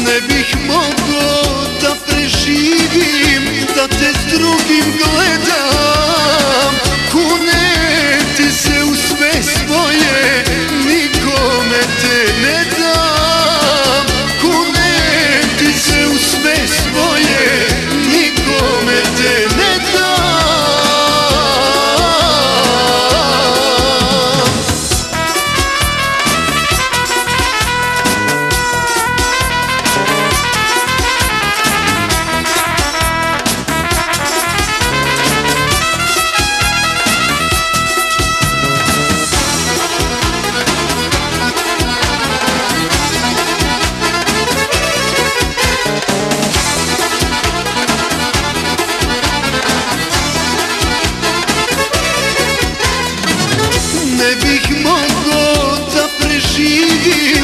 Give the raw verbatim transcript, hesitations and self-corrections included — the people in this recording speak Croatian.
Ne bih mogao da preživim, da te s drugim gledam. Kuneti se u sve svoje, nikome te ne dam. Kuneti se u sve svoje, nikome te ne dam. Ne bih mogao da preživim,